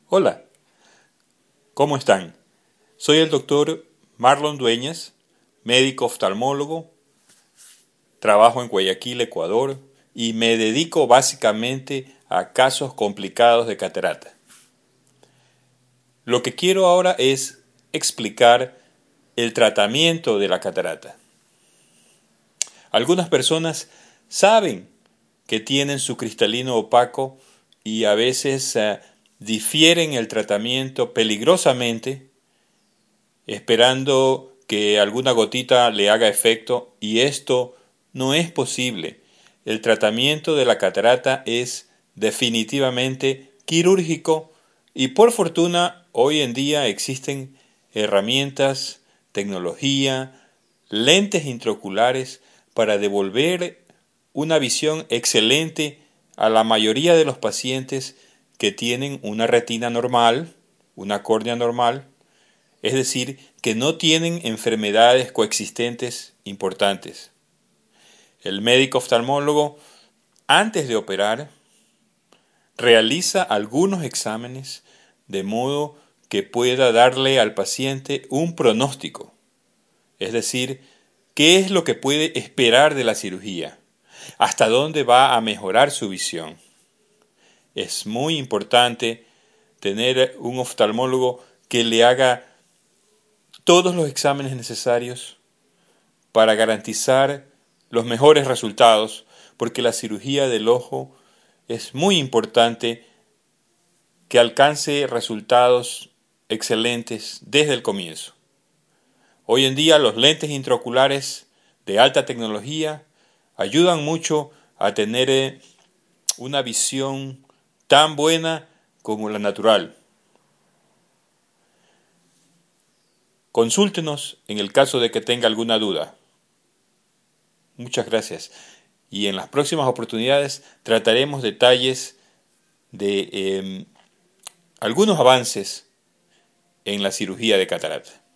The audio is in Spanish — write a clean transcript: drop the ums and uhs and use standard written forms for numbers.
Hola, ¿cómo están? Soy el doctor Marlon Dueñas, médico oftalmólogo, trabajo en Guayaquil, Ecuador, y me dedico básicamente a casos complicados de catarata. Lo que quiero ahora es explicar el tratamiento de la catarata. Algunas personas saben que tienen su cristalino opaco y a veces difieren el tratamiento peligrosamente esperando que alguna gotita le haga efecto, y esto no es posible. El tratamiento de la catarata es definitivamente quirúrgico y por fortuna hoy en día existen herramientas, tecnología, lentes intraoculares para devolver una visión excelente a la mayoría de los pacientes que tienen una retina normal, una córnea normal, es decir, que no tienen enfermedades coexistentes importantes. El médico oftalmólogo, antes de operar, realiza algunos exámenes de modo que pueda darle al paciente un pronóstico, es decir, qué es lo que puede esperar de la cirugía, hasta dónde va a mejorar su visión. Es muy importante tener un oftalmólogo que le haga todos los exámenes necesarios para garantizar los mejores resultados, porque la cirugía del ojo es muy importante que alcance resultados excelentes desde el comienzo. Hoy en día los lentes intraoculares de alta tecnología ayudan mucho a tener una visión tan buena como la natural. Consúltenos en el caso de que tenga alguna duda. Muchas gracias. Y en las próximas oportunidades trataremos detalles de algunos avances en la cirugía de catarata.